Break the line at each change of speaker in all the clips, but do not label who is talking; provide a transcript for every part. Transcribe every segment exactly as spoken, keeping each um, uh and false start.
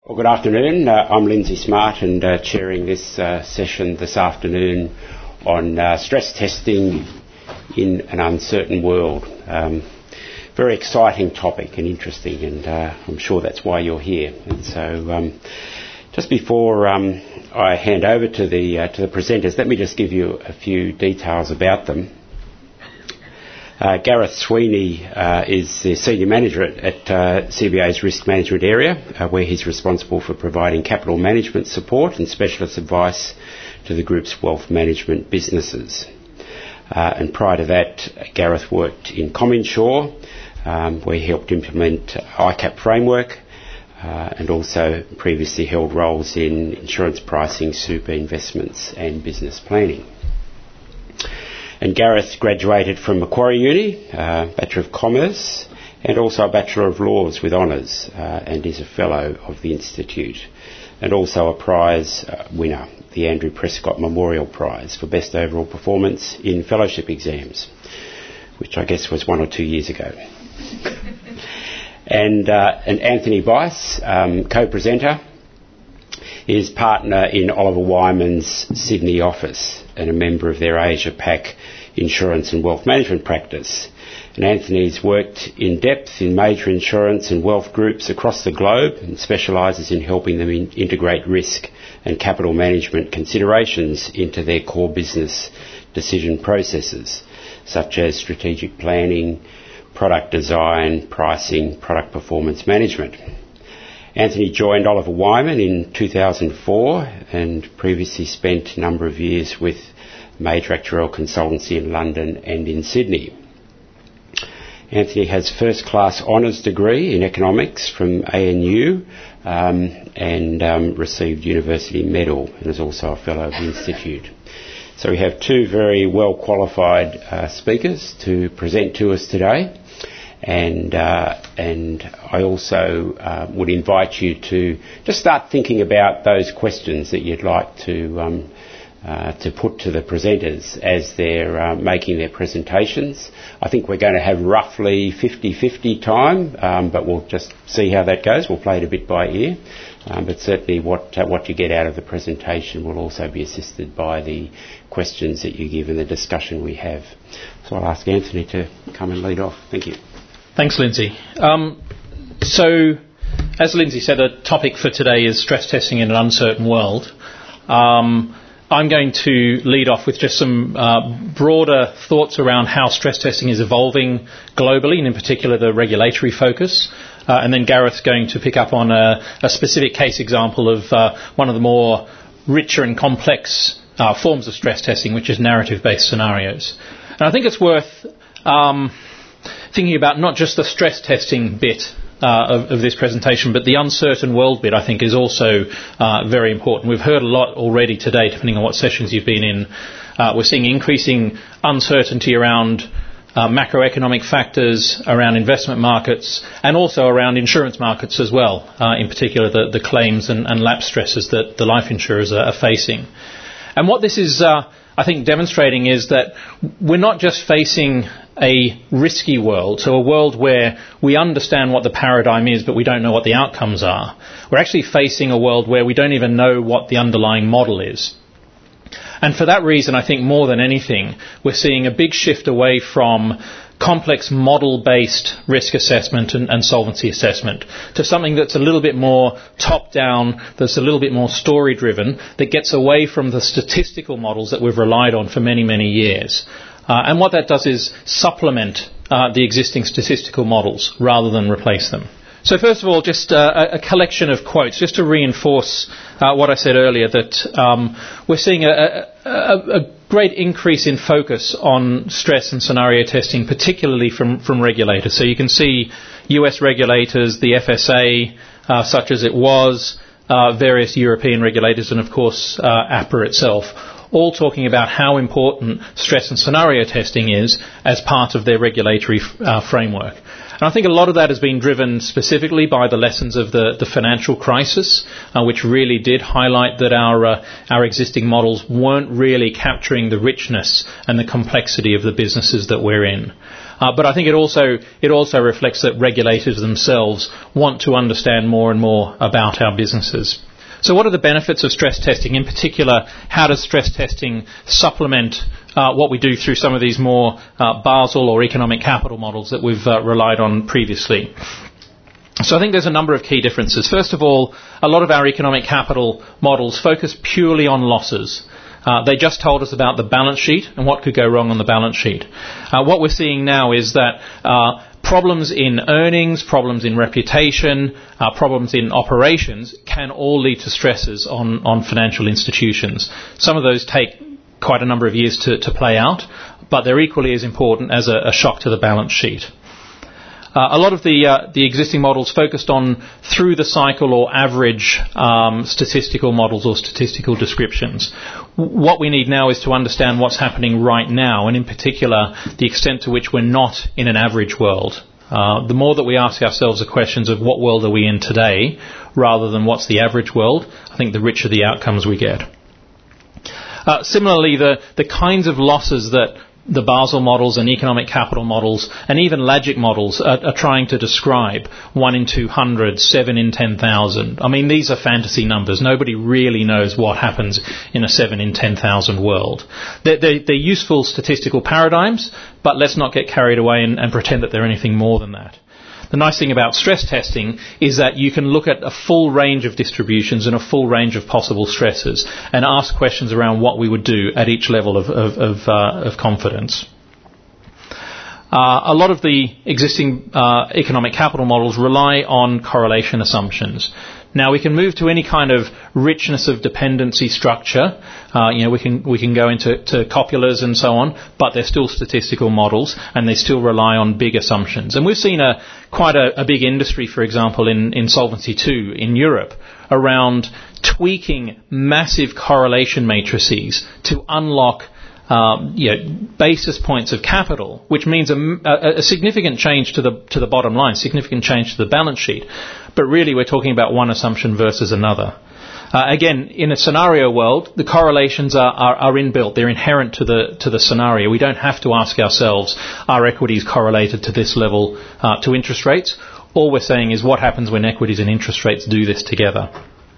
Well, good afternoon. Uh, I'm Lindsay Smart and uh, chairing this uh, session this afternoon on uh, stress testing in an uncertain world. Um, very exciting topic and interesting, and uh, I'm sure that's why you're here. And so um, just before um, I hand over to the, uh, to the presenters, let me just give you a few details about them. Uh, Gareth Sweeney uh, is the Senior Manager at, at uh, C B A's Risk Management Area, uh, where he's responsible for providing capital management support and specialist advice to the group's wealth management businesses. Uh, and prior to that, Gareth worked in CommInsure, um, where he helped implement I CAP framework, uh, and also previously held roles in insurance pricing, super investments and business planning. And Gareth graduated from Macquarie Uni, uh, Bachelor of Commerce, and also a Bachelor of Laws with honours, uh, and is a Fellow of the Institute, and also a prize uh, winner, the Andrew Prescott Memorial Prize for Best Overall Performance in Fellowship Exams, which I guess was one or two years ago. and, uh, and Anthony Bice, um, co-presenter, is partner in Oliver Wyman's Sydney office and a member of their Asia Pac insurance and wealth management practice. And Anthony's worked in depth in major insurance and wealth groups across the globe and specialises in helping them in integrate risk and capital management considerations into their core business decision processes, such as strategic planning, product design, pricing, product performance management. Anthony joined Oliver Wyman in two thousand four and previously spent a number of years with major actuarial consultancy in London and in Sydney. Anthony has first-class honours degree in economics from A N U um, and um, received university medal, and is also a Fellow of the Institute. So we have two very well-qualified uh, speakers to present to us today. And uh, and I also uh, would invite you to just start thinking about those questions that you'd like to um, uh, to put to the presenters as they're uh, making their presentations. I think we're going to have roughly fifty-fifty time, um, but we'll just see how that goes. We'll play it a bit by ear, um, but certainly what uh, what you get out of the presentation will also be assisted by the questions that you give and the discussion we have. So I'll ask Anthony to come and lead off. Thank you.
Thanks, Lindsay. Um, so, as Lindsay said, the topic for today is stress testing in an uncertain world. Um, I'm going to lead off with just some uh, broader thoughts around how stress testing is evolving globally, and in particular the regulatory focus. Uh, and then Gareth's going to pick up on a, a specific case example of uh, one of the more richer and complex uh, forms of stress testing, which is narrative-based scenarios. And I think it's worth Um, thinking about not just the stress testing bit uh, of, of this presentation, but the uncertain world bit, I think, is also uh, very important. We've heard a lot already today, depending on what sessions you've been in. Uh, we're seeing increasing uncertainty around uh, macroeconomic factors, around investment markets, and also around insurance markets as well, uh, in particular the, the claims and, and lapse stresses that the life insurers are, are facing. And what this is, uh, I think, demonstrating is that we're not just facing a risky world, so a world where we understand what the paradigm is but we don't know what the outcomes are. We're actually facing a world where we don't even know what the underlying model is. And for that reason, I think more than anything, we're seeing a big shift away from complex model-based risk assessment and, and solvency assessment to something that's a little bit more top-down, that's a little bit more story-driven, that gets away from the statistical models that we've relied on for many, many years. Uh, and what that does is supplement uh, the existing statistical models rather than replace them. So first of all, just uh, a collection of quotes, just to reinforce uh, what I said earlier, that um, we're seeing a, a, a great increase in focus on stress and scenario testing, particularly from, from regulators. So you can see U S regulators, the F S A, uh, such as it was, uh, various European regulators, and of course uh, A P R A itself, all talking about how important stress and scenario testing is as part of their regulatory uh, framework. And I think a lot of that has been driven specifically by the lessons of the, the financial crisis, uh, which really did highlight that our uh, our existing models weren't really capturing the richness and the complexity of the businesses that we're in. Uh, but I think it also it also reflects that regulators themselves want to understand more and more about our businesses. So what are the benefits of stress testing? In particular, how does stress testing supplement uh, what we do through some of these more uh, Basel or economic capital models that we've uh, relied on previously? So I think there's a number of key differences. First of all, a lot of our economic capital models focus purely on losses. Uh, they just told us about the balance sheet and what could go wrong on the balance sheet. Uh, what we're seeing now is that uh, problems in earnings, problems in reputation, uh, problems in operations can all lead to stresses on, on financial institutions. Some of those take quite a number of years to, to play out, but they're equally as important as a, a shock to the balance sheet. Uh, a lot of the uh, the existing models focused on through the cycle or average um, statistical models or statistical descriptions. W- what we need now is to understand what's happening right now, and in particular the extent to which we're not in an average world. Uh, the more that we ask ourselves the questions of what world are we in today rather than what's the average world, I think the richer the outcomes we get. Uh, similarly, the, the kinds of losses that the Basel models and economic capital models and even Lagic models are, are trying to describe, one in two hundred, seven in ten thousand. I mean, these are fantasy numbers. Nobody really knows what happens in a seven in ten thousand world. They're, they're, they're useful statistical paradigms, but let's not get carried away and, and pretend that they're anything more than that. The nice thing about stress testing is that you can look at a full range of distributions and a full range of possible stresses and ask questions around what we would do at each level of, of, of, uh, of confidence. Uh, a lot of the existing uh, economic capital models rely on correlation assumptions. Now we can move to any kind of richness of dependency structure. Uh, you know, we can we can go into to copulas and so on, but they're still statistical models and they still rely on big assumptions. And we've seen a quite a, a big industry, for example, in, in Solvency two in Europe around tweaking massive correlation matrices to unlock Um, you know, basis points of capital, which means a, a, a significant change to the to the bottom line, significant change to the balance sheet. But really, we're talking about one assumption versus another. Uh, again, in a scenario world, the correlations are, are, are inbuilt; they're inherent to the to the scenario. We don't have to ask ourselves, are equities correlated to this level uh, to interest rates? All we're saying is what happens when equities and interest rates do this together.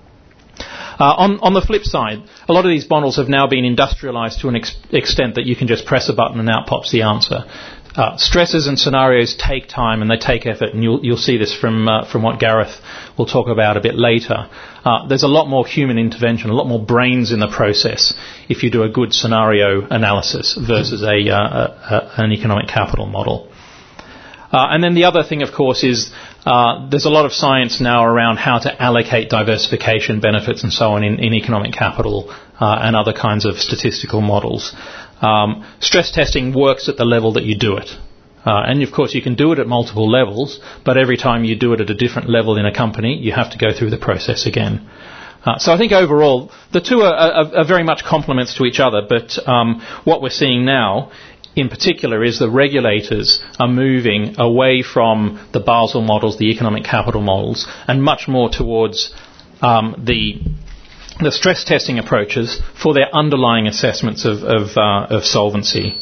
Uh, on, on the flip side, a lot of these models have now been industrialized to an ex- extent that you can just press a button and out pops the answer. Uh, stresses and scenarios take time and they take effort, and you'll, you'll see this from uh, from what Gareth will talk about a bit later. Uh, there's a lot more human intervention, a lot more brains in the process if you do a good scenario analysis versus a, uh, a, a an economic capital model. Uh, and then the other thing, of course, is uh, there's a lot of science now around how to allocate diversification benefits and so on in, in economic capital uh, and other kinds of statistical models. Um, stress testing works at the level that you do it. Uh, and, of course, you can do it at multiple levels, but every time you do it at a different level in a company, you have to go through the process again. Uh, so I think overall, the two are, are, are very much complements to each other, but um, what we're seeing now in particular is the regulators are moving away from the Basel models, the economic capital models, and much more towards um, the the stress testing approaches for their underlying assessments of of, uh, of solvency.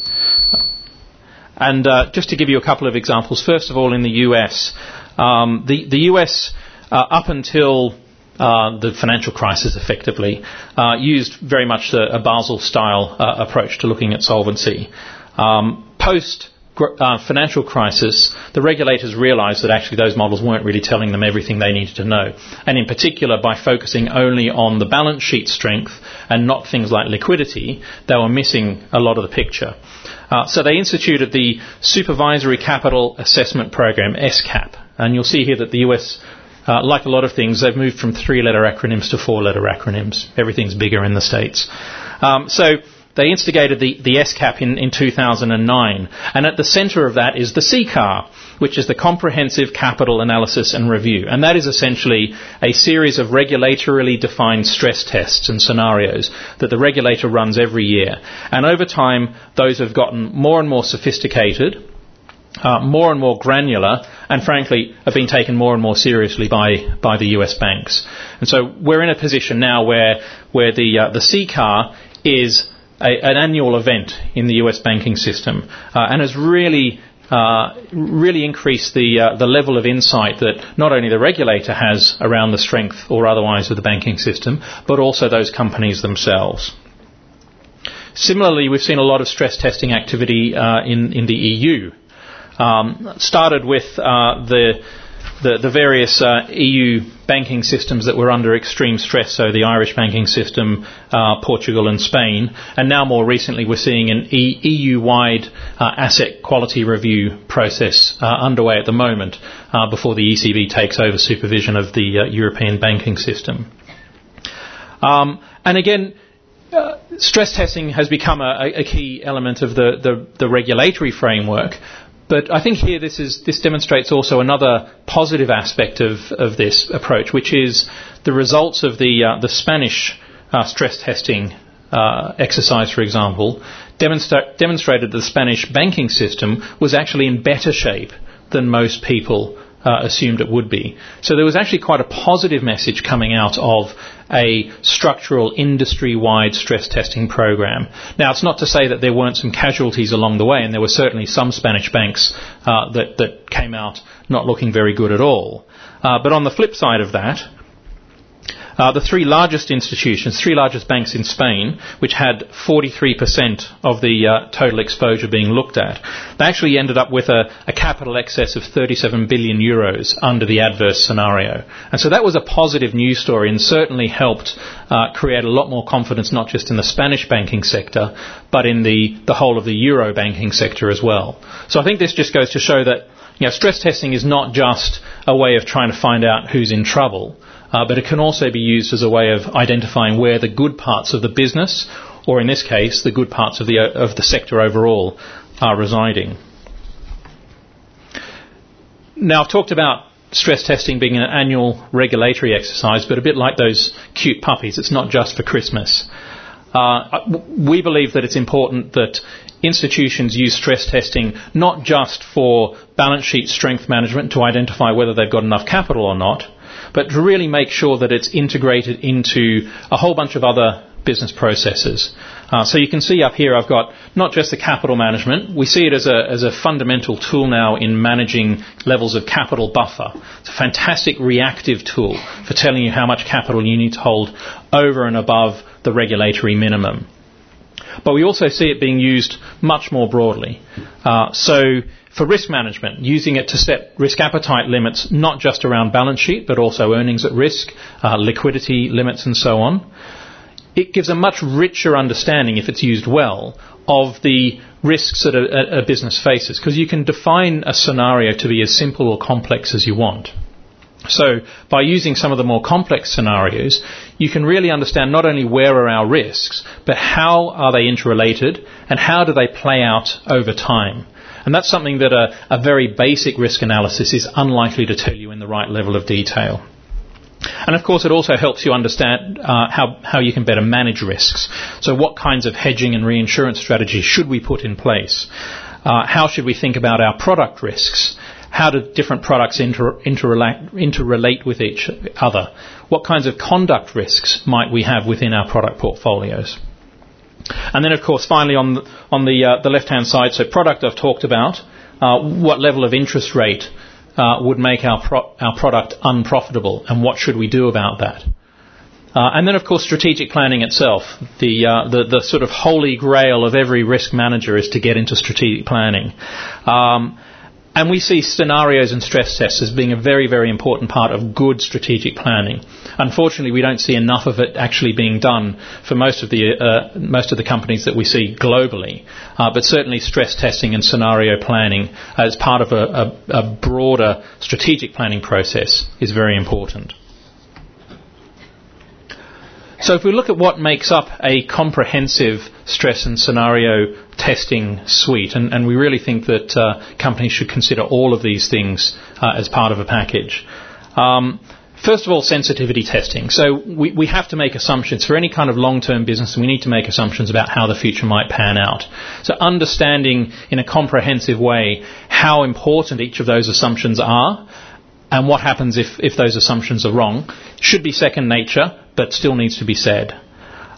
And uh, just to give you a couple of examples, first of all, in the U S, um, the the U S uh, up until Uh, the financial crisis effectively uh, used very much a, a Basel-style uh, approach to looking at solvency. Um, post uh, financial crisis, the regulators realised that actually those models weren't really telling them everything they needed to know. And in particular, by focusing only on the balance sheet strength and not things like liquidity, they were missing a lot of the picture. Uh, so they instituted the Supervisory Capital Assessment Program, S CAP. And you'll see here that the U S Uh, like a lot of things, they've moved from three-letter acronyms to four-letter acronyms. Everything's bigger in the States. Um, so they instigated the, the S CAP in, in two thousand nine. And at the centre of that is the C C A R, which is the Comprehensive Capital Analysis and Review. And that is essentially a series of regulatorily defined stress tests and scenarios that the regulator runs every year. And over time, those have gotten more and more sophisticated, Uh, more and more granular, and frankly have been taken more and more seriously by, by the U S banks. And so we're in a position now where where the uh, the C C A R is a, an annual event in the U S banking system uh, and has really uh, really increase the uh, the level of insight that not only the regulator has around the strength or otherwise of the banking system, but also those companies themselves. Similarly, we've seen a lot of stress testing activity uh, in in the E U. Um, started with uh, the, the the various uh, E U banking systems that were under extreme stress, so the Irish banking system, uh, Portugal and Spain, and now more recently we're seeing an e- EU-wide uh, asset quality review process uh, underway at the moment uh, before the E C B takes over supervision of the uh, European banking system. Um, and again, uh, stress testing has become a, a key element of the, the, the regulatory framework. But I think here this is this demonstrates also another positive aspect of, of this approach, which is the results of the uh, the Spanish uh, stress testing uh, exercise, for example, demonstra- demonstrated that the Spanish banking system was actually in better shape than most people uh, assumed it would be. So there was actually quite a positive message coming out of a structural industry-wide stress testing program. Now, it's not to say that there weren't some casualties along the way, and there were certainly some Spanish banks uh, that, that came out not looking very good at all. Uh, but on the flip side of that, Uh, the three largest institutions, three largest banks in Spain, which had forty-three percent of the uh, total exposure being looked at, they actually ended up with a, a capital excess of thirty-seven billion euros under the adverse scenario. And so that was a positive news story and certainly helped uh, create a lot more confidence, not just in the Spanish banking sector, but in the, the whole of the Euro banking sector as well. So I think this just goes to show that, you know, stress testing is not just a way of trying to find out who's in trouble, Uh, but it can also be used as a way of identifying where the good parts of the business, or in this case, the good parts of the of the sector overall, are residing. Now, I've talked about stress testing being an annual regulatory exercise, but a bit like those cute puppies, it's not just for Christmas. Uh, we believe that it's important that institutions use stress testing not just for balance sheet strength management to identify whether they've got enough capital or not, but to really make sure that it's integrated into a whole bunch of other business processes. Uh, so you can see up here I've got not just the capital management. We see it as a, as a fundamental tool now in managing levels of capital buffer. It's a fantastic reactive tool for telling you how much capital you need to hold over and above the regulatory minimum. But we also see it being used much more broadly. Uh, so for risk management, using it to set risk appetite limits, not just around balance sheet, but also earnings at risk, uh, liquidity limits and so on. It gives a much richer understanding, if it's used well, of the risks that a, a business faces, because you can define a scenario to be as simple or complex as you want. So by using some of the more complex scenarios, you can really understand not only where are our risks, but how are they interrelated and how do they play out over time. And that's something that a, a very basic risk analysis is unlikely to tell you in the right level of detail. And of course it also helps you understand uh, how, how you can better manage risks. So what kinds of hedging and reinsurance strategies should we put in place? Uh, how should we think about our product risks? How do different products inter, interrelate, interrelate with each other? What kinds of conduct risks might we have within our product portfolios? And then, of course, finally on the, on the, uh, the left-hand side, so product I've talked about, uh, what level of interest rate uh, would make our, pro- our product unprofitable, and what should we do about that? Uh, and then, of course, strategic planning itself. The, uh, the, the sort of holy grail of every risk manager is to get into strategic planning. Um, And we see scenarios and stress tests as being a very, very important part of good strategic planning. Unfortunately, we don't see enough of it actually being done for most of the uh, most of the companies that we see globally. Uh, but certainly stress testing and scenario planning as part of a, a, a broader strategic planning process is very important. So if we look at what makes up a comprehensive stress and scenario testing suite, and, and we really think that uh, companies should consider all of these things uh, as part of a package. Um, first of all, sensitivity testing. So we, we have to make assumptions. For any kind of long-term business, we need to make assumptions about how the future might pan out. So understanding in a comprehensive way how important each of those assumptions are and what happens if, if those assumptions are wrong should be second nature, but still needs to be said.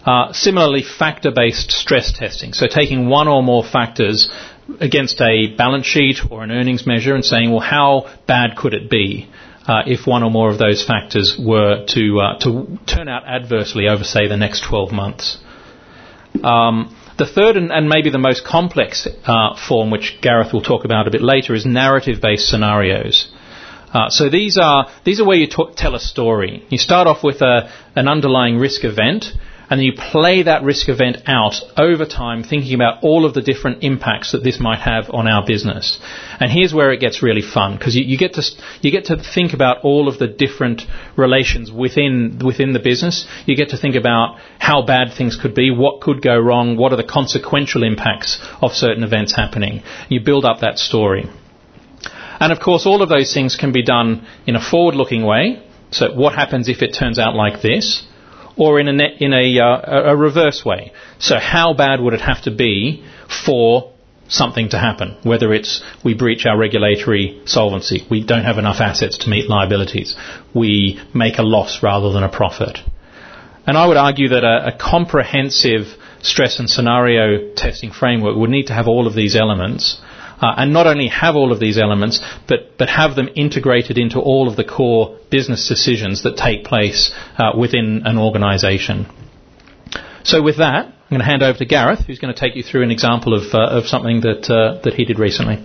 Uh, similarly, factor-based stress testing, so taking one or more factors against a balance sheet or an earnings measure and saying, well, how bad could it be uh, if one or more of those factors were to uh, to turn out adversely over, say, the next twelve months. Um, the third and, and maybe the most complex uh, form, which Gareth will talk about a bit later, is narrative-based scenarios. Uh, so these are these are where you t- tell a story. You start off with a, an underlying risk event, and then you play that risk event out over time, thinking about all of the different impacts that this might have on our business. And here's where it gets really fun, because you, you get to you get to think about all of the different relations within within the business. You get to think about how bad things could be, what could go wrong, what are the consequential impacts of certain events happening. You build up that story. And of course, all of those things can be done in a forward-looking way. So what happens if it turns out like this? Or in a net, in a, uh, a reverse way. So how bad would it have to be for something to happen? Whether it's we breach our regulatory solvency, we don't have enough assets to meet liabilities, we make a loss rather than a profit. And I would argue that a, a comprehensive stress and scenario testing framework would need to have all of these elements. Uh, and not only have all of these elements, but, but have them integrated into all of the core business decisions that take place uh, within an organisation. So with that, I'm going to hand over to Gareth, who's going to take you through an example of, uh, of something that, uh, that he did recently.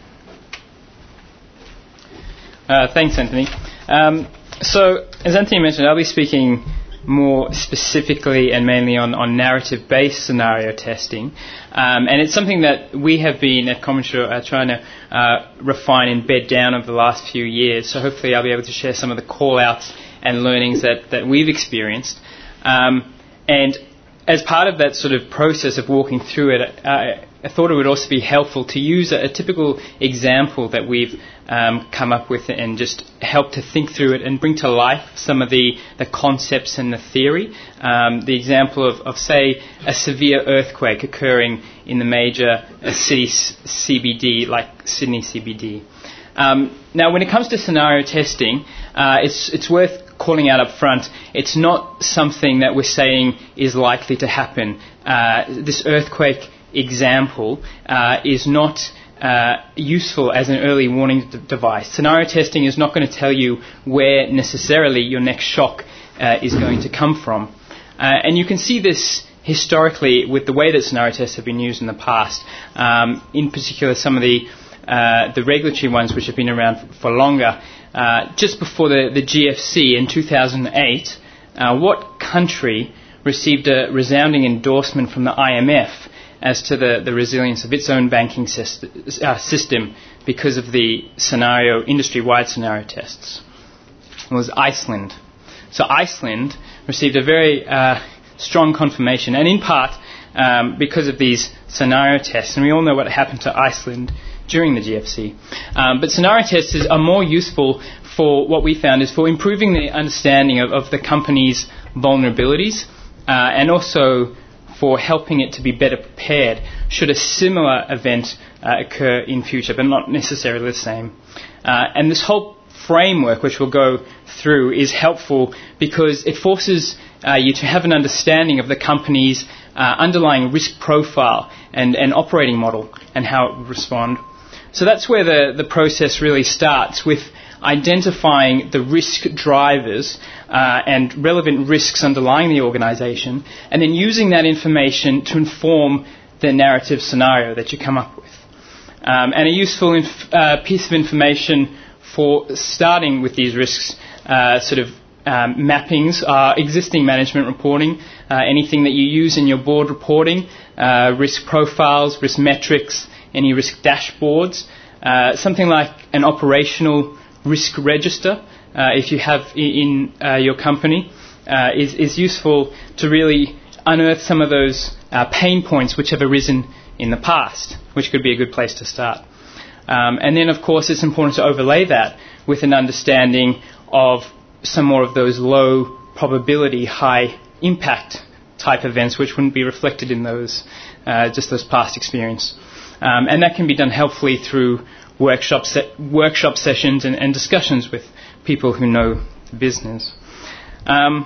Uh, thanks, Anthony. Um, so, as Anthony mentioned, I'll be speaking more specifically and mainly on, on narrative-based scenario testing. Um, and it's something that we have been at CommInsure uh, trying to uh, refine and bed down over the last few years. So hopefully I'll be able to share some of the call-outs and learnings that, that we've experienced. Um, and as part of that sort of process of walking through it, uh, I thought it would also be helpful to use a, a typical example that we've um, come up with and just help to think through it and bring to life some of the, the concepts and the theory. Um, the example of, of, say, a severe earthquake occurring in the major uh, city C B D like Sydney C B D. Um, now, when it comes to scenario testing, uh, it's, it's worth calling out up front, it's not something that we're saying is likely to happen. Uh, this earthquake example uh, is not uh, useful as an early warning d- device. Scenario testing is not going to tell you where necessarily your next shock uh, is going to come from. Uh, and you can see this historically with the way that scenario tests have been used in the past. Um, in particular, some of the uh, the regulatory ones which have been around for, for longer. Uh, just before the, the G F C in two thousand eight, uh, what country received a resounding endorsement from the I M F as to the, the resilience of its own banking syst- uh, system because of the scenario, industry-wide scenario tests? It was Iceland. So Iceland received a very uh, strong confirmation, and in part um, because of these scenario tests, and we all know what happened to Iceland during the G F C. Um, but scenario tests are more useful for what we found is for improving the understanding of, of the company's vulnerabilities uh, and also for helping it to be better prepared should a similar event uh, occur in future, but not necessarily the same. Uh, and this whole framework, which we'll go through, is helpful because it forces uh, you to have an understanding of the company's uh, underlying risk profile and, and operating model and how it would respond. So that's where the, the process really starts, with identifying the risk drivers uh, and relevant risks underlying the organisation, and then using that information to inform the narrative scenario that you come up with. Um, and a useful inf- uh, piece of information for starting with these risks uh, sort of um, mappings are existing management reporting, uh, anything that you use in your board reporting, uh, risk profiles, risk metrics, any risk dashboards, uh, something like an operational risk register, uh, if you have in, in uh, your company, uh, is, is useful to really unearth some of those uh, pain points which have arisen in the past, which could be a good place to start. Um, and then, of course, it's important to overlay that with an understanding of some more of those low probability, high impact type events which wouldn't be reflected in those, uh, just those past experience. Um, and that can be done helpfully through workshop, se- workshop sessions and, and discussions with people who know the business. Um,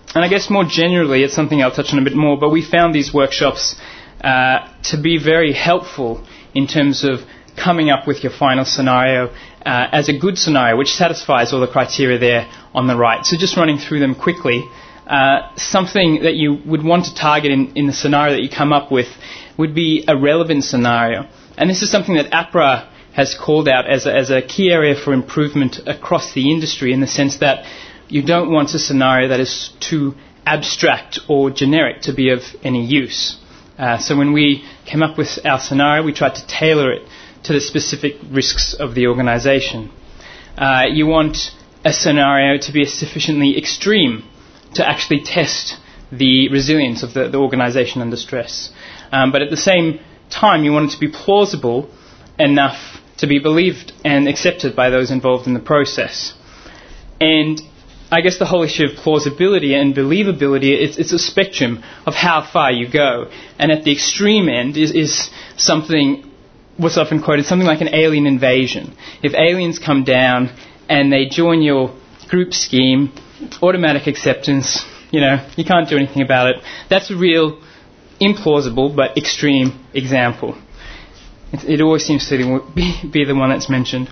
and I guess more generally, it's something I'll touch on a bit more, but we found these workshops uh, to be very helpful in terms of coming up with your final scenario uh, as a good scenario, which satisfies all the criteria there on the right. So just running through them quickly, uh, something that you would want to target in, in the scenario that you come up with would be a relevant scenario. And this is something that APRA has called out as a, as a key area for improvement across the industry, in the sense that you don't want a scenario that is too abstract or generic to be of any use. Uh, so when we came up with our scenario, we tried to tailor it to the specific risks of the organisation. Uh, you want a scenario to be sufficiently extreme to actually test the resilience of the, the organisation under stress. Um, but at the same time, you want it to be plausible enough to be believed and accepted by those involved in the process. And I guess the whole issue of plausibility and believability, it's, it's a spectrum of how far you go. And at the extreme end is, is something, what's often quoted, something like an alien invasion. If aliens come down and they join your group scheme, automatic acceptance, you know, you can't do anything about it. That's a real implausible but extreme example. It, it always seems to be, be the one that's mentioned.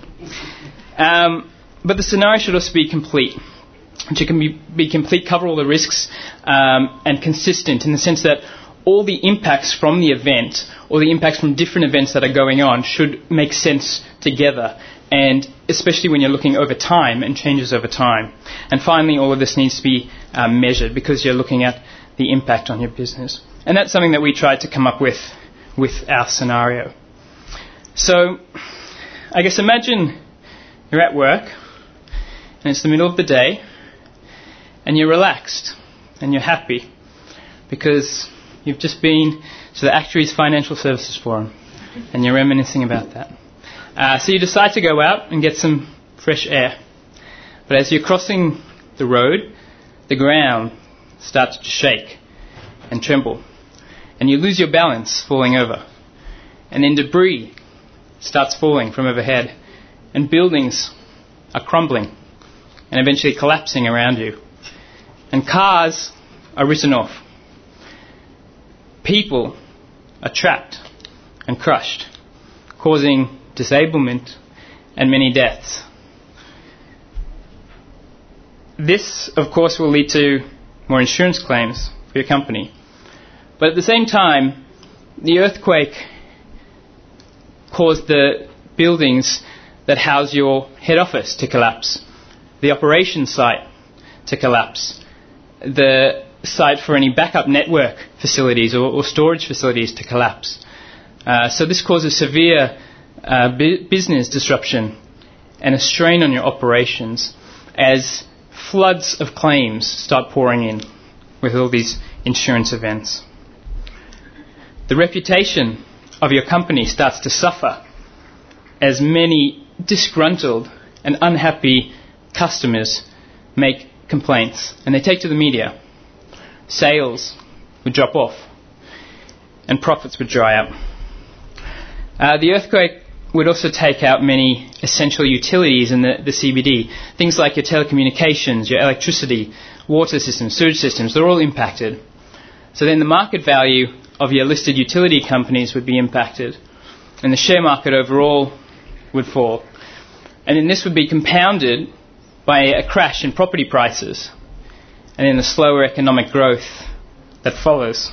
Um, but the scenario should also be complete. Which can be, be complete, cover all the risks, um, and consistent in the sense that all the impacts from the event or the impacts from different events that are going on should make sense together, and especially when you're looking over time and changes over time. And finally, all of this needs to be um, measured, because you're looking at the impact on your business. And that's something that we tried to come up with with our scenario. So I guess imagine you're at work and it's the middle of the day, and you're relaxed and you're happy because you've just been to the Actuaries Financial Services Forum and you're reminiscing about that. Uh, so you decide to go out and get some fresh air. But as you're crossing the road, the ground starts to shake and tremble, and you lose your balance, falling over. And then debris starts falling from overhead, and buildings are crumbling and eventually collapsing around you. And cars are written off. People are trapped and crushed, causing disablement and many deaths. This, of course, will lead to more insurance claims for your company. But at the same time, the earthquake caused the buildings that house your head office to collapse, the operations site to collapse, the site for any backup network facilities or, or storage facilities to collapse. Uh, so this causes severe uh, bu- business disruption and a strain on your operations as floods of claims start pouring in with all these insurance events. The reputation of your company starts to suffer as many disgruntled and unhappy customers make complaints, and they take to the media. Sales would drop off and profits would dry up. Uh, the earthquake would also take out many essential utilities in the, the C B D. Things like your telecommunications, your electricity, water systems, sewage systems, they're all impacted. So then the market value of your listed utility companies would be impacted, and the share market overall would fall. And then this would be compounded by a crash in property prices and then the slower economic growth that follows.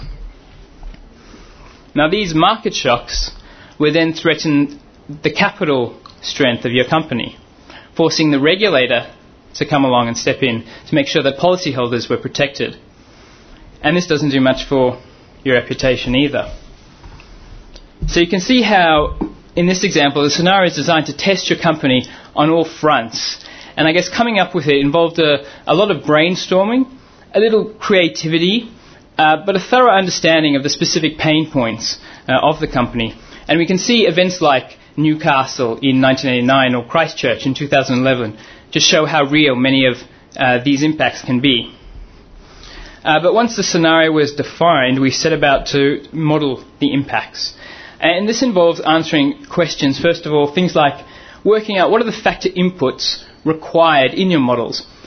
Now, these market shocks would then threaten the capital strength of your company, forcing the regulator to come along and step in to make sure that policyholders were protected. And this doesn't do much for your reputation either. So you can see how, in this example, the scenario is designed to test your company on all fronts. And I guess coming up with it involved a, a lot of brainstorming, a little creativity, uh, but a thorough understanding of the specific pain points uh, of the company. And we can see events like Newcastle in nineteen eighty-nine or Christchurch in two thousand eleven just show how real many of uh, these impacts can be. Uh, but once the scenario was defined, we set about to model the impacts. And this involves answering questions, first of all, things like working out what are the factor inputs required in your models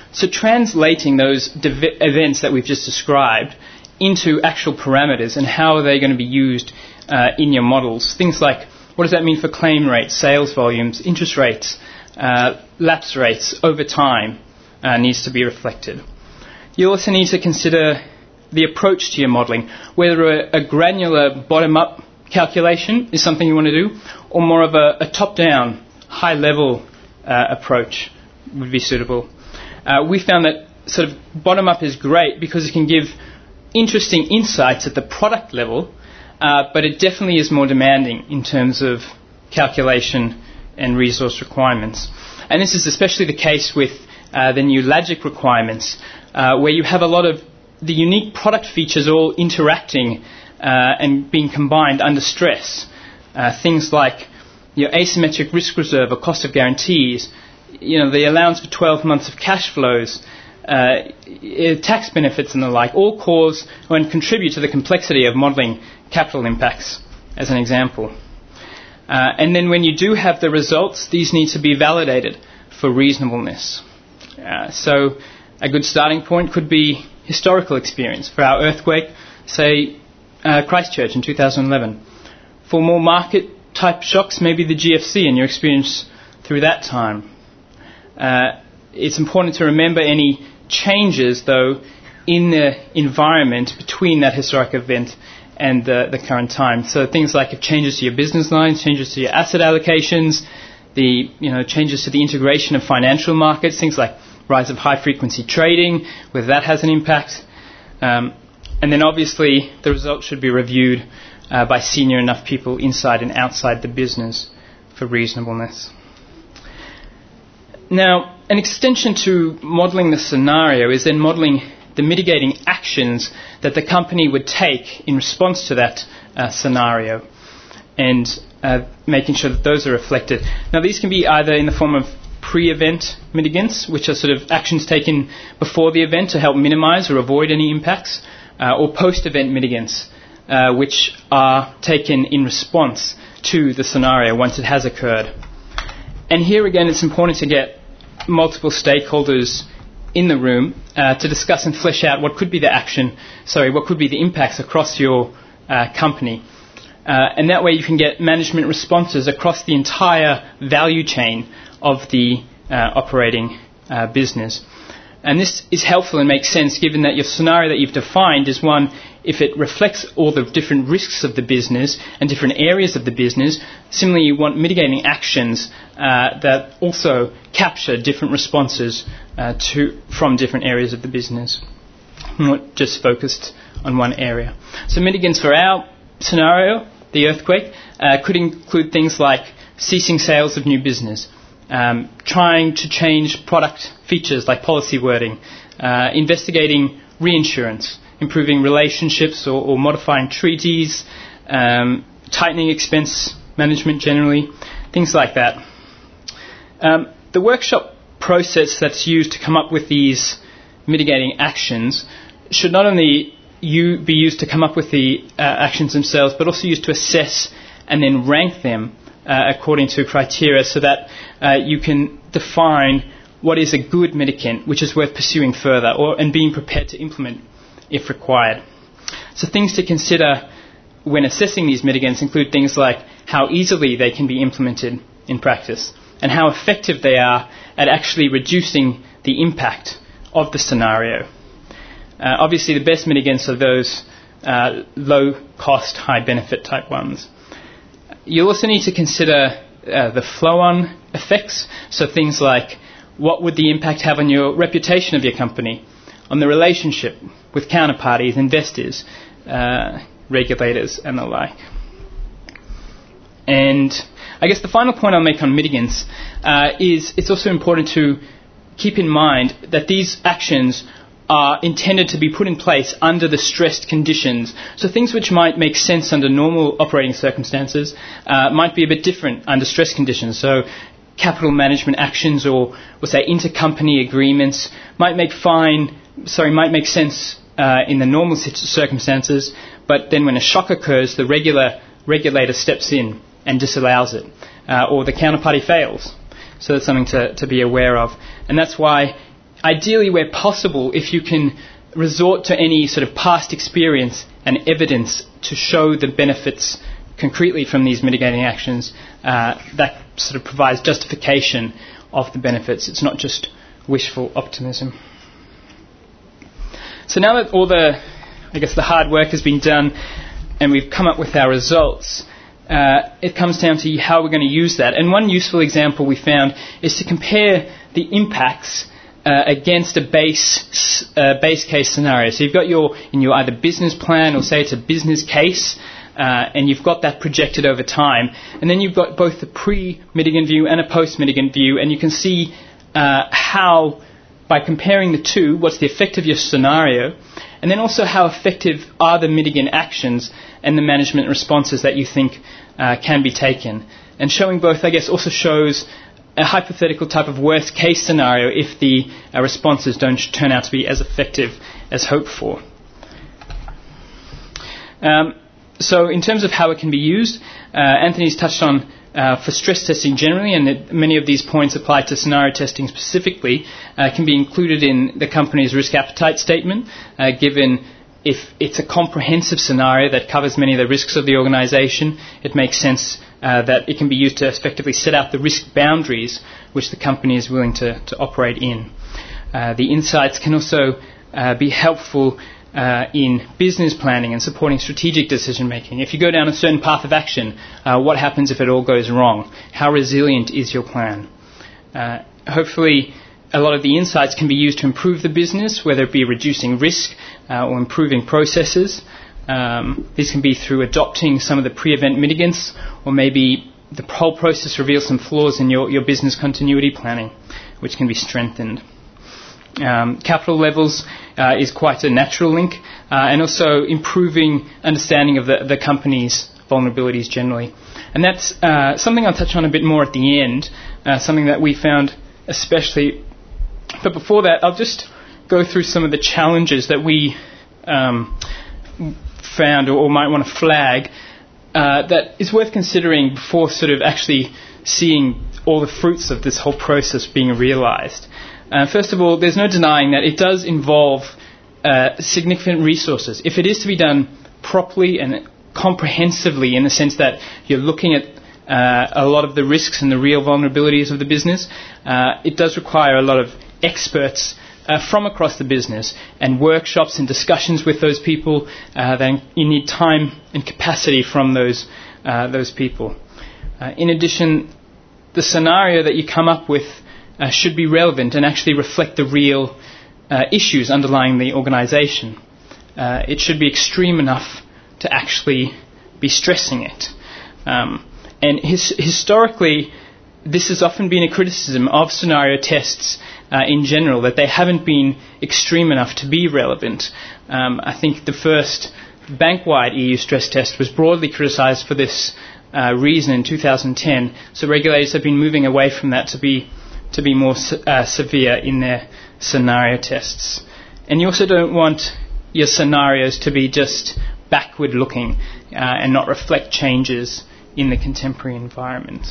So translating those dev- events that we've just described into actual parameters and how are they going to be used uh, in your models. Things like, what does that mean for claim rates, sales volumes, interest rates, uh, lapse rates over time uh, needs to be reflected. You also need to consider the approach to your modelling, whether a, a granular bottom-up calculation is something you want to do, or more of a, a top-down, high-level uh, approach would be suitable. Uh, we found that sort of bottom-up is great because it can give interesting insights at the product level, uh, but it definitely is more demanding in terms of calculation and resource requirements. And this is especially the case with uh, the new LAGIC requirements, uh, where you have a lot of the unique product features all interacting uh, and being combined under stress. Uh, things like your asymmetric risk reserve or cost of guarantees, you know, the allowance for twelve months of cash flows, uh, tax benefits and the like, all cause and contribute to the complexity of modelling capital impacts, as an example. Uh, and then when you do have the results, these need to be validated for reasonableness. Uh, so a good starting point could be historical experience. For our earthquake, say uh, Christchurch in two thousand eleven. For more market-type shocks, maybe the G F C and your experience through that time. Uh, it's important to remember any changes, though, in the environment between that historic event and the, the current time. So things like if changes to your business lines, changes to your asset allocations, the you know changes to the integration of financial markets, things like rise of high-frequency trading, whether that has an impact. Um, and then obviously the results should be reviewed uh, by senior enough people inside and outside the business for reasonableness. Now, an extension to modelling the scenario is then modelling the mitigating actions that the company would take in response to that uh, scenario and uh, making sure that those are reflected. Now, these can be either in the form of pre-event mitigants, which are sort of actions taken before the event to help minimise or avoid any impacts, uh, or post-event mitigants, uh, which are taken in response to the scenario once it has occurred. And here again, it's important to get multiple stakeholders in the room uh, to discuss and flesh out what could be the action, sorry, what could be the impacts across your uh, company. Uh, and that way you can get management responses across the entire value chain of the uh, operating uh, business. And this is helpful and makes sense given that your scenario that you've defined is one, if it reflects all the different risks of the business and different areas of the business, similarly you want mitigating actions uh, that also capture different responses uh, to from different areas of the business, not just focused on one area. So mitigants for our scenario, the earthquake, uh, could include things like ceasing sales of new business, um, trying to change product features like policy wording, uh, investigating reinsurance, improving relationships or, or modifying treaties, um, tightening expense management generally, things like that. Um, the workshop process that's used to come up with these mitigating actions should not only you be used to come up with the uh, actions themselves, but also used to assess and then rank them uh, according to criteria so that uh, you can define what is a good mitigant which is worth pursuing further or and being prepared to implement if required. So things to consider when assessing these mitigants include things like how easily they can be implemented in practice and how effective they are at actually reducing the impact of the scenario. Uh, obviously, the best mitigants are those uh, low-cost, high-benefit type ones. You also need to consider uh, the flow-on effects, so things like what would the impact have on your reputation of your company, on the relationship with counterparties, investors, uh, regulators, and the like. And I guess the final point I'll make on mitigants uh, is it's also important to keep in mind that these actions are intended to be put in place under the stressed conditions. So things which might make sense under normal operating circumstances uh, might be a bit different under stress conditions. So capital management actions or, or say intercompany agreements might make fine, sorry, might make sense uh, in the normal circumstances, but then when a shock occurs, the regular regulator steps in and disallows it, uh, or the counterparty fails. So that's something to, to be aware of. And that's why ideally, where possible, if you can resort to any sort of past experience and evidence to show the benefits concretely from these mitigating actions, uh, that sort of provides justification of the benefits. It's not just wishful optimism. So now that all the, I guess, the hard work has been done and we've come up with our results, uh, it comes down to how we're going to use that. And one useful example we found is to compare the impacts uh, against a base uh, base case scenario. So you've got your in your either business plan or say it's a business case, uh, and you've got that projected over time, and then you've got both the pre-mitigant view and a post-mitigant view, and you can see uh, how, by comparing the two, what's the effect of your scenario, and then also how effective are the mitigant actions and the management responses that you think uh, can be taken. And showing both, I guess, also shows a hypothetical type of worst case scenario if the uh, responses don't turn out to be as effective as hoped for. Um, so in terms of how it can be used, uh, Anthony's touched on uh, for stress testing generally, and that many of these points apply to scenario testing specifically, uh, can be included in the company's risk appetite statement, uh, given if it's a comprehensive scenario that covers many of the risks of the organisation, it makes sense uh, that it can be used to effectively set out the risk boundaries which the company is willing to, to operate in. Uh, the insights can also uh, be helpful uh, in business planning and supporting strategic decision making. If you go down a certain path of action, uh, what happens if it all goes wrong? How resilient is your plan? Uh, hopefully, a lot of the insights can be used to improve the business, whether it be reducing risk uh, or improving processes. Um, these can be through adopting some of the pre-event mitigants, or maybe the whole process reveals some flaws in your, your business continuity planning, which can be strengthened. Um, capital levels uh, is quite a natural link, uh, and also improving understanding of the, the company's vulnerabilities generally. And that's uh, something I'll touch on a bit more at the end, uh, something that we found especially. But before that, I'll just go through some of the challenges that we um, found or, or might want to flag uh, that is worth considering before sort of actually seeing all the fruits of this whole process being realised. Uh, first of all, there's no denying that it does involve uh, significant resources. If it is to be done properly and comprehensively, in the sense that you're looking at uh, a lot of the risks and the real vulnerabilities of the business, uh, it does require a lot of experts uh, from across the business and workshops and discussions with those people. Uh, then you need time and capacity from those uh, those people. Uh, in addition, the scenario that you come up with uh, should be relevant and actually reflect the real uh, issues underlying the organisation. Uh, it should be extreme enough to actually be stressing it. Um, and his, historically, this has often been a criticism of scenario tests uh, in general, that they haven't been extreme enough to be relevant. Um, I think the first bank-wide E U stress test was broadly criticised for this uh, reason in two thousand ten. So regulators have been moving away from that to be to be more se- uh, severe in their scenario tests. And you also don't want your scenarios to be just backward-looking uh, and not reflect changes in the contemporary environment.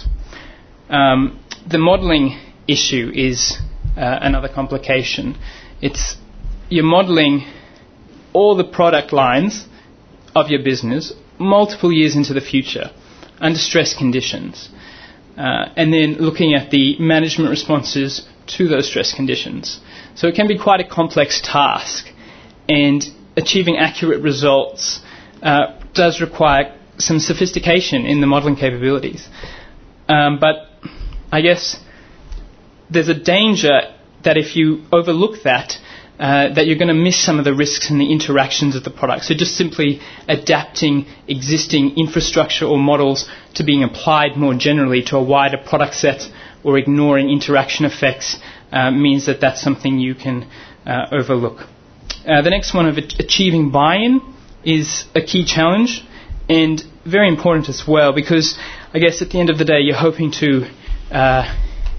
Um, the modelling issue is uh, another complication. It's you're modelling all the product lines of your business multiple years into the future under stress conditions, uh, and then looking at the management responses to those stress conditions. So it can be quite a complex task, and achieving accurate results uh, does require some sophistication in the modelling capabilities. Um, but I guess there's a danger that if you overlook that, uh, that you're going to miss some of the risks and the interactions of the product. So just simply adapting existing infrastructure or models to being applied more generally to a wider product set, or ignoring interaction effects, uh, means that that's something you can uh, overlook. Uh, the next one of achieving buy-in is a key challenge, and very important as well, because I guess at the end of the day you're hoping to uh,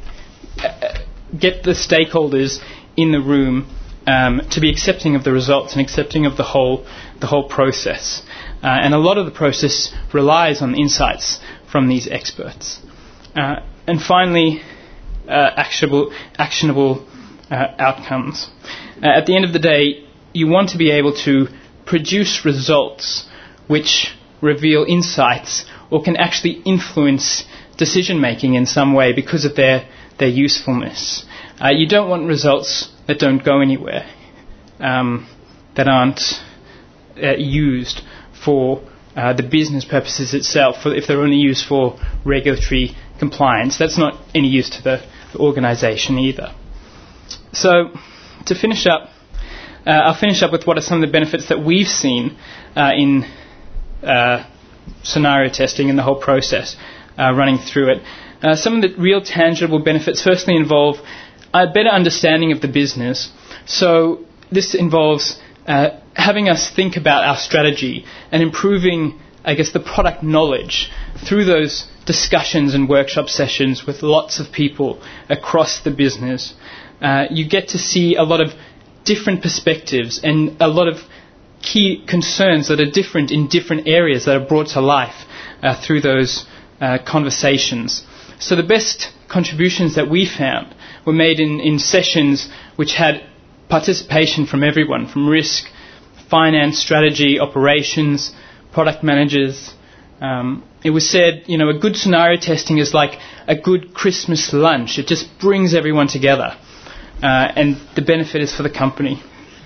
get the stakeholders in the room um, to be accepting of the results and accepting of the whole the whole process. Uh, and a lot of the process relies on insights from these experts. Uh, and finally, uh, actionable actionable uh, outcomes. Uh, at the end of the day, you want to be able to produce results which reveal insights or can actually influence decision-making in some way because of their, their usefulness. Uh, you don't want results that don't go anywhere, um, that aren't uh, used for uh, the business purposes itself. For, if they're only used for regulatory compliance, that's not any use to the, the organisation either. So, to finish up, uh, I'll finish up with what are some of the benefits that we've seen uh, in uh, scenario testing and the whole process uh, running through it. Uh, some of the real tangible benefits firstly involve a better understanding of the business. So this involves uh, having us think about our strategy and improving, I guess, the product knowledge through those discussions and workshop sessions with lots of people across the business. Uh, you get to see a lot of different perspectives and a lot of key concerns that are different in different areas that are brought to life uh, through those uh, conversations. So the best contributions that we found were made in, in sessions which had participation from everyone, from risk, finance, strategy, operations, product managers. Um, it was said, you know, a good scenario testing is like a good Christmas lunch. It just brings everyone together. Uh, and the benefit is for the company.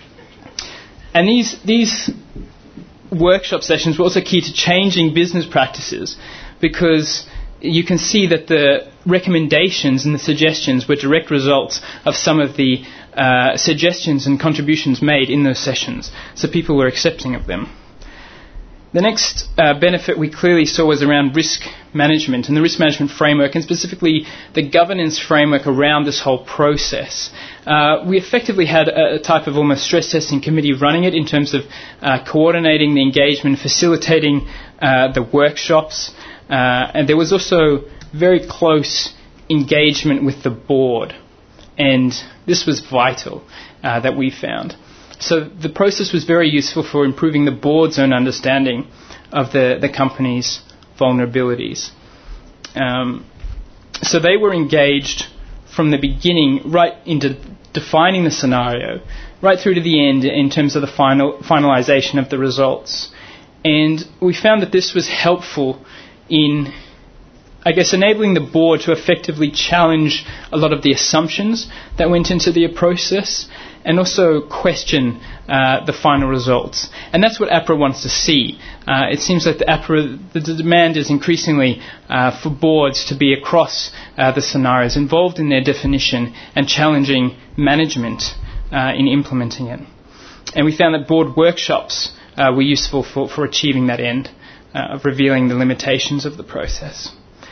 And these these workshop sessions were also key to changing business practices, because you can see that the recommendations and the suggestions were direct results of some of the uh, suggestions and contributions made in those sessions. So people were accepting of them. The next uh, benefit we clearly saw was around risk management and the risk management framework, and specifically the governance framework around this whole process. Uh, we effectively had a, a type of almost stress testing committee running it in terms of uh, coordinating the engagement, facilitating uh, the workshops, uh, and there was also very close engagement with the board, and this was vital uh, that we found. So the process was very useful for improving the board's own understanding of the, the company's vulnerabilities. Um, so they were engaged from the beginning right into defining the scenario, right through to the end in terms of the final finalisation of the results. And we found that this was helpful in, I guess, enabling the board to effectively challenge a lot of the assumptions that went into the process, and also question uh, the final results. And that's what APRA wants to see. Uh, it seems like the APRA, the demand is increasingly uh, for boards to be across uh, the scenarios, involved in their definition and challenging management uh, in implementing it. And we found that board workshops uh, were useful for, for achieving that end uh, of revealing the limitations of the process.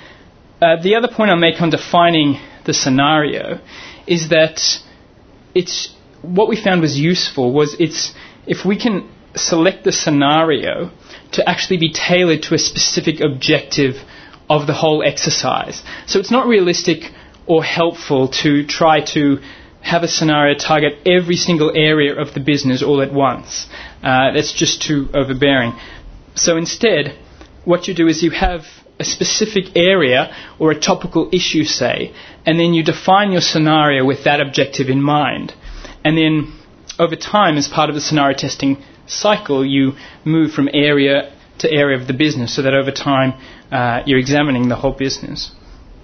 Uh, the other point I'll make on defining the scenario is that it's what we found was useful was it's if we can select the scenario to actually be tailored to a specific objective of the whole exercise. So it's not realistic or helpful to try to have a scenario target every single area of the business all at once. Uh, that's just too overbearing. So instead, what you do is you have a specific area or a topical issue, say, and then you define your scenario with that objective in mind. And then over time, as part of the scenario testing cycle, you move from area to area of the business so that over time uh, you're examining the whole business.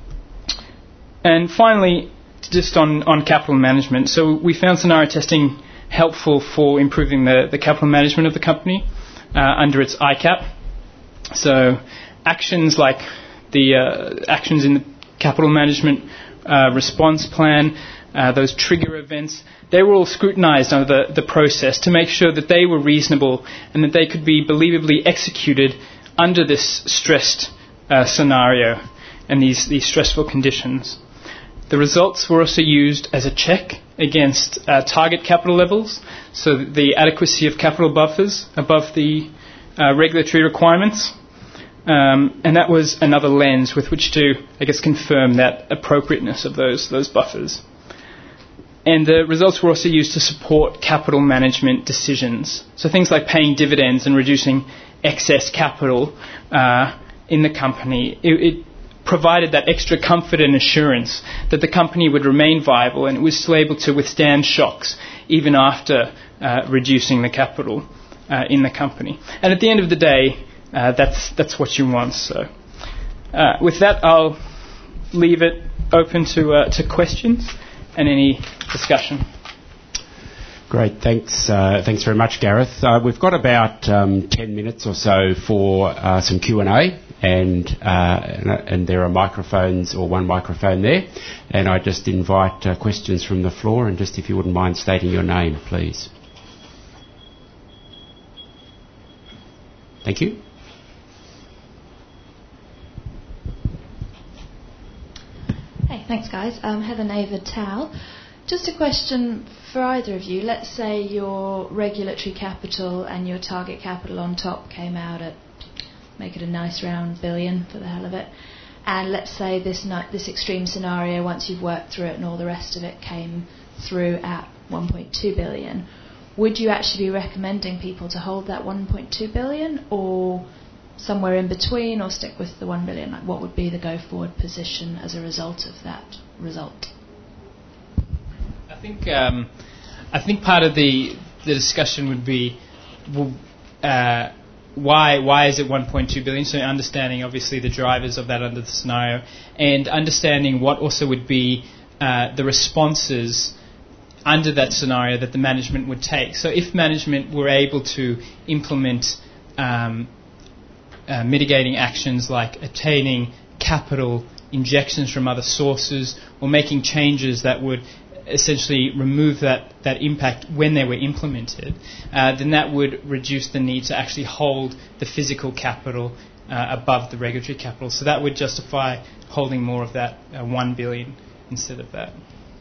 And finally, just on, on capital management. So we found scenario testing helpful for improving the, the capital management of the company uh, under its I CAP. So actions like the uh, actions in the capital management uh, response plan, uh, those trigger events, they were all scrutinised under the, the process to make sure that they were reasonable and that they could be believably executed under this stressed uh, scenario and these, these stressful conditions. The results were also used as a check against uh, target capital levels, so the adequacy of capital buffers above the uh, regulatory requirements. Um, and that was another lens with which to, I guess, confirm that appropriateness of those those buffers. And the results were also used to support capital management decisions. So things like paying dividends and reducing excess capital uh, in the company. It, it provided that extra comfort and assurance that the company would remain viable and it was still able to withstand shocks even after uh, reducing the capital uh, in the company. And at the end of the day, uh, that's that's what you want. So uh, with that, I'll leave it open to uh, to questions and any discussion.
Great, thanks. Uh, thanks very much, Gareth. Uh, we've got about um, ten minutes or so for uh, some Q and A, and uh, and there are microphones or one microphone there. And I just invite uh, questions from the floor, and just if you wouldn't mind stating your name, please. Thank you.
Hey, thanks, guys. Um, Heather Navid Towel. Just a question for either of you. Let's say your regulatory capital and your target capital on top came out at, make it a nice round billion for the hell of it. And let's say this ni- this extreme scenario, once you've worked through it and all the rest of it, came through at one point two billion. Would you actually be recommending people to hold that one point two billion or somewhere in between, or stick with the one billion? Like, what would be the go-forward position as a result of that result?
I think um, I think part of the the discussion would be, well, uh, why why is it one point two billion? So understanding obviously the drivers of that under the scenario, and understanding what also would be uh, the responses under that scenario that the management would take. So if management were able to implement um, uh, mitigating actions like attaining capital injections from other sources, or making changes that would essentially remove that, that impact when they were implemented, uh, then that would reduce the need to actually hold the physical capital uh, above the regulatory capital. So that would justify holding more of that uh, one billion instead of that.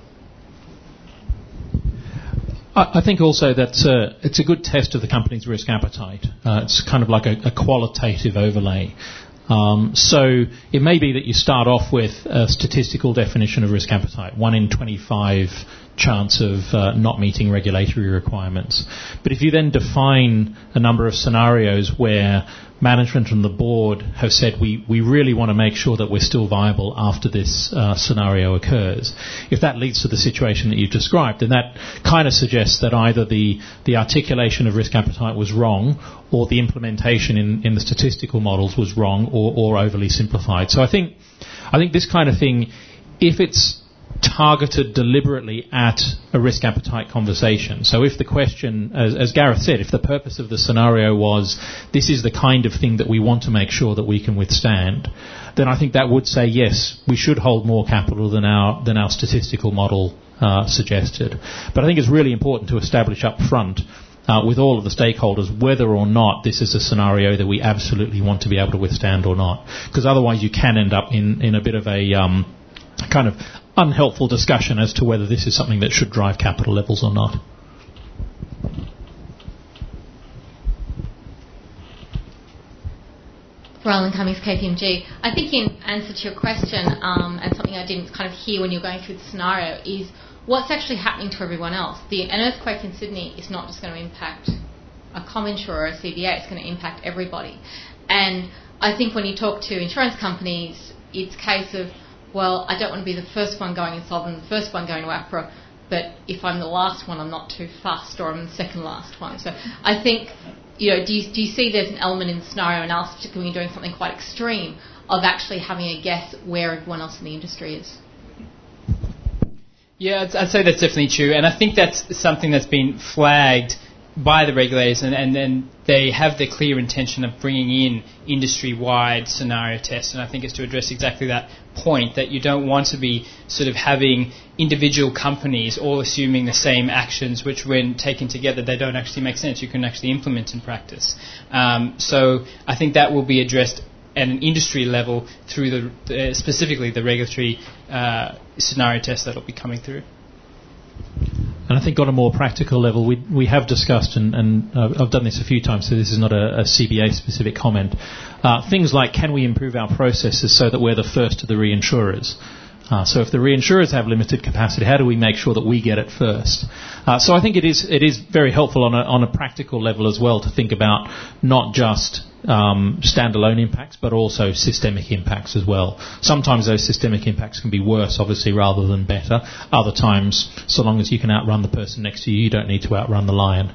I think also that uh, it's a good test of the company's risk appetite. Uh, it's kind of like a, a qualitative overlay. Um, so it may be that you start off with a statistical definition of risk appetite, one in twenty-five chance of uh, not meeting regulatory requirements. But if you then define a number of scenarios where management and the board have said we, we really want to make sure that we're still viable after this uh, scenario occurs, if that leads to the situation that you've described, then that kind of suggests that either the, the articulation of risk appetite was wrong, or the implementation in, in the statistical models was wrong or, or overly simplified. So I think I think this kind of thing, if it's targeted deliberately at a risk appetite conversation. So if the question, as, as Gareth said, if the purpose of the scenario was this is the kind of thing that we want to make sure that we can withstand, then I think that would say yes, we should hold more capital than our than our statistical model uh, suggested. But I think it's really important to establish up front uh, with all of the stakeholders whether or not this is a scenario that we absolutely want to be able to withstand or not, because otherwise you can end up in, in a bit of a um, kind of unhelpful discussion as to whether this is something that should drive capital levels or not.
Roland Cummings, K P M G. I think in answer to your question, um, and something I didn't kind of hear when you were going through the scenario, is what's actually happening to everyone else. The, an earthquake in Sydney is not just going to impact a comm insurer or a C B A, it's going to impact everybody. And I think when you talk to insurance companies, it's a case of, well, I don't want to be the first one going insolvent, the first one going to APRA, but if I'm the last one, I'm not too fast, or I'm the second last one. So I think, you know, do you, do you see there's an element in scenario analysis, particularly when you're doing something quite extreme, of actually having a guess where everyone else in the industry is?
Yeah, I'd, I'd say that's definitely true, and I think that's something that's been flagged by the regulators, and, and then they have the clear intention of bringing in industry-wide scenario tests, and I think it's to address exactly that point, that you don't want to be sort of having individual companies all assuming the same actions, which when taken together they don't actually make sense. You can actually implement in practice. Um, so I think that will be addressed at an industry level through the, the specifically the regulatory uh, scenario tests that will be coming through.
And I think on a more practical level, we we have discussed, and, and uh, I've done this a few times, so this is not a, a C B A-specific comment, uh, things like can we improve our processes so that we're the first to the reinsurers? Uh, so if the reinsurers have limited capacity, how do we make sure that we get it first? Uh, so I think it is it is very helpful on a, on a practical level as well to think about not just um, standalone impacts, but also systemic impacts as well. Sometimes those systemic impacts can be worse, obviously, rather than better. Other times, so long as you can outrun the person next to you, you don't need to outrun the lion.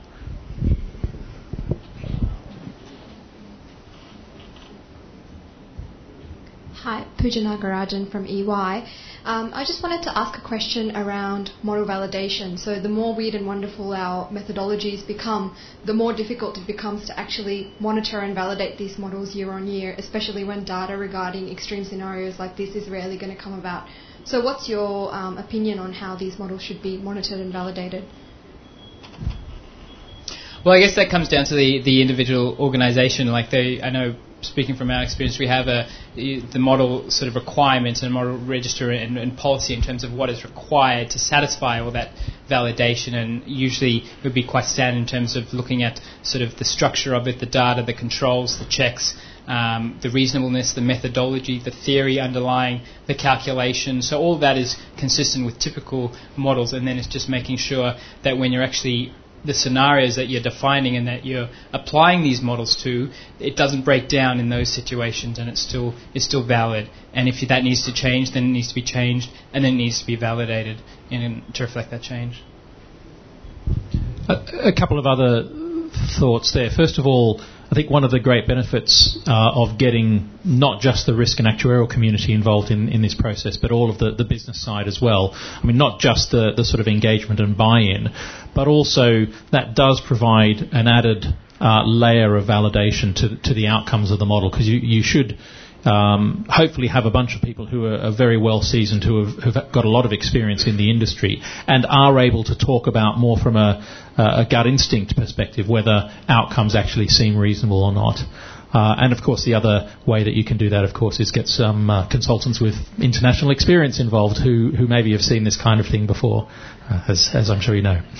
Hi, Pooja Nagarajan from E Y. Um, I just wanted to ask a question around model validation. So the more weird and wonderful our methodologies become, the more difficult it becomes to actually monitor and validate these models year on year, especially when data regarding extreme scenarios like this is rarely going to come about. So what's your um, opinion on how these models should be monitored and validated?
Well, I guess that comes down to the, the individual organisation. Like they, I know, speaking from our experience, we have a the model sort of requirements and model register and, and policy in terms of what is required to satisfy all that validation, and usually it would be quite standard in terms of looking at sort of the structure of it, the data, the controls, the checks, um, the reasonableness, the methodology, the theory underlying the calculation. So all of that is consistent with typical models, and then it's just making sure that when you're actually the scenarios that you're defining and that you're applying these models to, it doesn't break down in those situations, and it's still it's still valid. And if that needs to change, then it needs to be changed, and then it needs to be validated in, to reflect that change.
A, a couple of other thoughts there. First of all, I think one of the great benefits uh, of getting not just the risk and actuarial community involved in, in this process, but all of the, the business side as well. I mean, not just the, the sort of engagement and buy-in, but also that does provide an added uh, layer of validation to, to the outcomes of the model, because you, you should um, hopefully have a bunch of people who are, are very well seasoned, who have who've got a lot of experience in the industry and are able to talk about more from a, a gut instinct perspective whether outcomes actually seem reasonable or not. Uh, and of course the other way that you can do that, of course, is get some uh, consultants with international experience involved who, who maybe have seen this kind of thing before, uh, as, as I'm sure you know.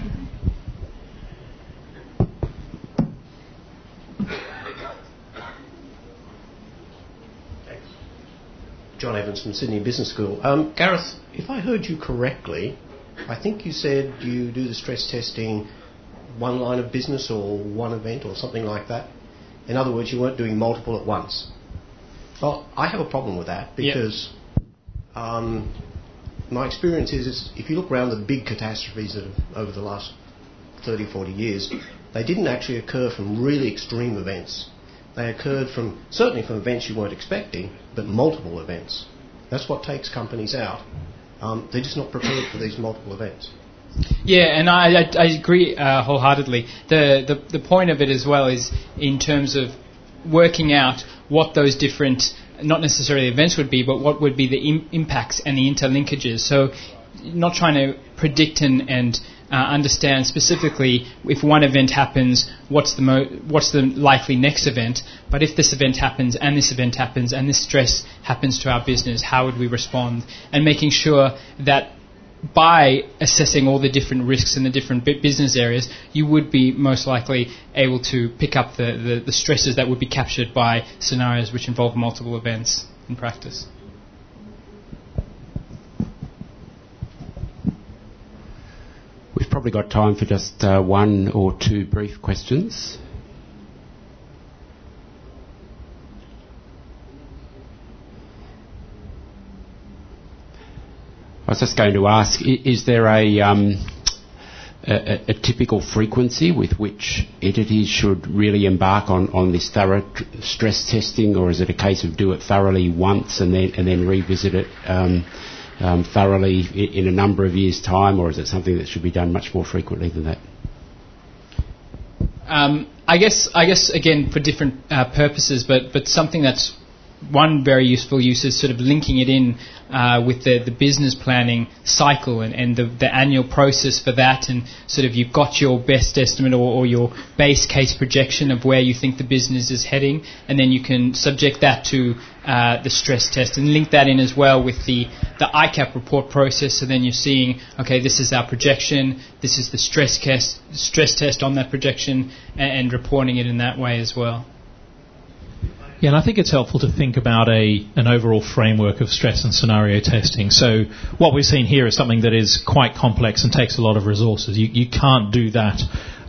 John Evans from Sydney Business School. Um, Gareth, if I heard you correctly, I think you said you do the stress testing one line of business or one event or something like that. In other words, you weren't doing multiple at once. Well, I have a problem with that because yep. um, my experience is, is if you look around the big catastrophes that have, over the last thirty, forty years, they didn't actually occur from really extreme events. They occurred from, certainly from events you weren't expecting, but multiple events. That's what takes companies out. Um, they're just not prepared for these multiple events.
Yeah, and I, I, I agree uh, wholeheartedly. The, the the point of it as well is in terms of working out what those different, not necessarily events would be, but what would be the im- impacts and the interlinkages. So not trying to predict and, and uh, understand specifically if one event happens, what's the mo- what's the likely next event, but if this event happens and this event happens and this stress happens to our business, how would we respond? And making sure that by assessing all the different risks in the different business areas, you would be most likely able to pick up the, the, the stresses that would be captured by scenarios which involve multiple events in practice.
We've probably got time for just uh, one or two brief questions. I was just going to ask, is there a, um, a, a typical frequency with which entities should really embark on, on this thorough tr- stress testing, or is it a case of do it thoroughly once and then and then revisit it um, um, thoroughly in, in a number of years' time, or is it something that should be done much more frequently than that?
Um, I guess, I guess again for different uh, purposes, but but something that's one very useful use is sort of linking it in uh, with the, the business planning cycle and, and the, the annual process for that, and sort of you've got your best estimate or, or your base case projection of where you think the business is heading, and then you can subject that to uh, the stress test and link that in as well with the, the I CAP report process. So then you're seeing, okay, this is our projection, this is the stress test, stress test on that projection, and, and reporting it in that way as well.
Yeah, and I think it's helpful to think about a an overall framework of stress and scenario testing. So what we've seen here is something that is quite complex and takes a lot of resources. You, you can't do that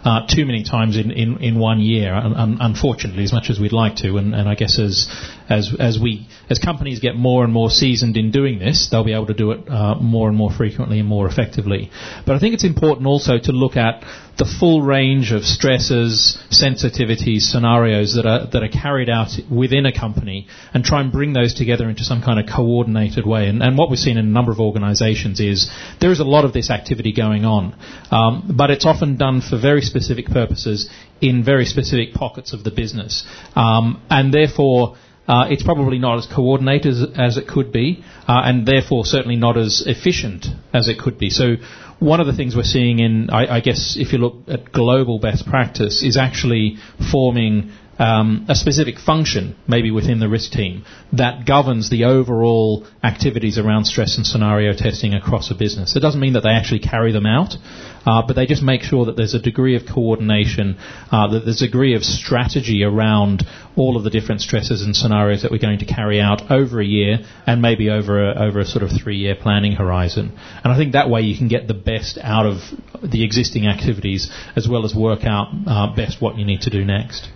uh, too many times in, in, in one year, un, un, unfortunately, as much as we'd like to. And, and I guess as as as we as companies get more and more seasoned in doing this, they'll be able to do it uh, more and more frequently and more effectively. But I think it's important also to look at the full range of stresses, sensitivities, scenarios that are that are carried out within a company, and try and bring those together into some kind of coordinated way. And, and what we've seen in a number of organisations is there is a lot of this activity going on, um, but it's often done for very specific purposes in very specific pockets of the business, um, and therefore Uh, it's probably not as coordinated as, as it could be, uh, and therefore certainly not as efficient as it could be. So one of the things we're seeing in, I, I guess, if you look at global best practice, is actually forming um, a specific function, maybe within the risk team, that governs the overall activities around stress and scenario testing across a business. It doesn't mean that they actually carry them out, uh, but they just make sure that there's a degree of coordination, uh, that there's a degree of strategy around all of the different stresses and scenarios that we're going to carry out over a year, and maybe over a, over a sort of three-year planning horizon. And I think that way you can get the best out of the existing activities, as well as work out uh, best what you need to do next.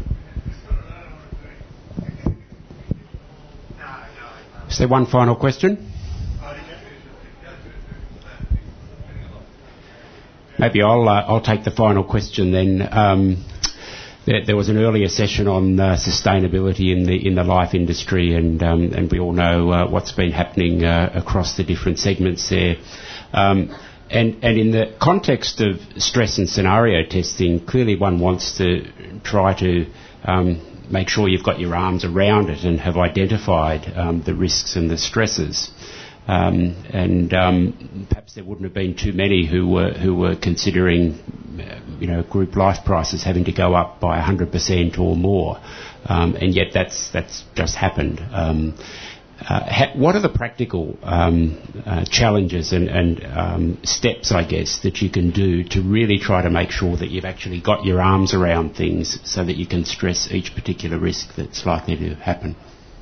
Is there one final question? Maybe I'll uh, I'll take the final question then. Um, there, there was an earlier session on uh, sustainability in the in the life industry, and um, and we all know uh, what's been happening uh, across the different segments there. Um, and and in the context of stress and scenario testing, clearly one wants to try to um, make sure you've got your arms around it and have identified um, the risks and the stresses. Um, and um, perhaps there wouldn't have been too many who were who were considering, you know, group life prices having to go up by one hundred percent or more, um, and yet that's that's just happened. Um, uh, ha- what are the practical um, uh, challenges and, and um, steps, I guess, that you can do to really try to make sure that you've actually got your arms around things so that you can stress each particular risk that's likely to happen?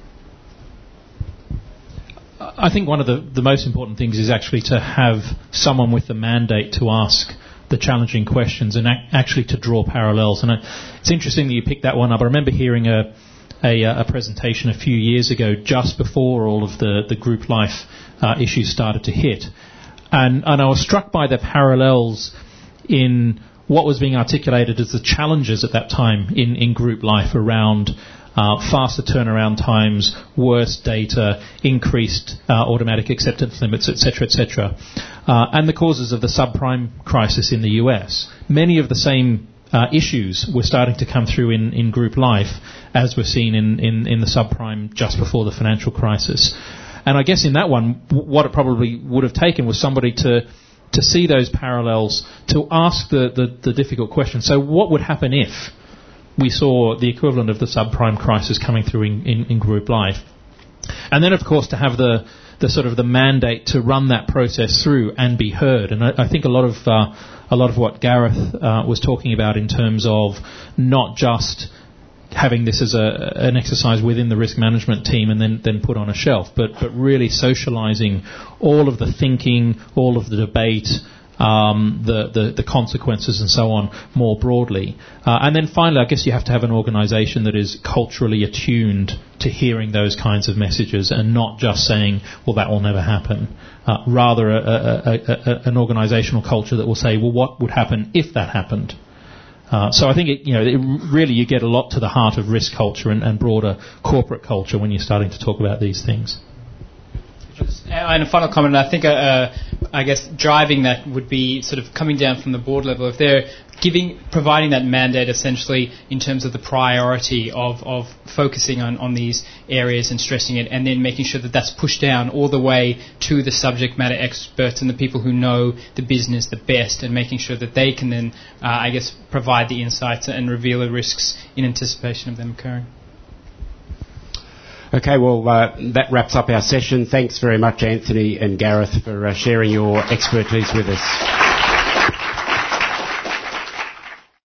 I think one of the, the most important things is actually to have someone with the mandate to ask the challenging questions and ac- actually to draw parallels. And it's interesting that you picked that one up. I remember hearing a, a, a presentation a few years ago, just before all of the, the group life uh, issues started to hit. And, and I was struck by the parallels in what was being articulated as the challenges at that time in, in group life around Uh, faster turnaround times, worse data, increased uh, automatic acceptance limits, et cetera, et cetera, uh, and the causes of the subprime crisis in the U S. Many of the same uh, issues were starting to come through in, in group life as were seen in, in, in the subprime just before the financial crisis. And I guess in that one, w- what it probably would have taken was somebody to to see those parallels, to ask the, the, the difficult question. So what would happen if we saw the equivalent of the subprime crisis coming through in, in, in group life? And then, of course, to have the, the sort of the mandate to run that process through and be heard. And I, I think a lot of uh, a lot of what Gareth uh, was talking about in terms of not just having this as a, an exercise within the risk management team and then, then put on a shelf, but, but really socialising all of the thinking, all of the debate, Um, the, the, the consequences and so on more broadly. Uh, and then finally, I guess you have to have an organisation that is culturally attuned to hearing those kinds of messages and not just saying, well, that will never happen. Uh, rather, a, a, a, a, an organisational culture that will say, well, what would happen if that happened? Uh, so I think, it, you know, it really you get a lot to the heart of risk culture and, and broader corporate culture when you're starting to talk about these things.
And a final comment, I think, uh, uh, I guess, driving that would be sort of coming down from the board level. If they're giving, providing that mandate essentially in terms of the priority of, of focusing on, on these areas and stressing it, and then making sure that that's pushed down all the way to the subject matter experts and the people who know the business the best, and making sure that they can then, uh, I guess, provide the insights and reveal the risks in anticipation of them occurring.
Okay, well, uh, that wraps up our session. Thanks very much, Anthony and Gareth, for uh, sharing your expertise with us.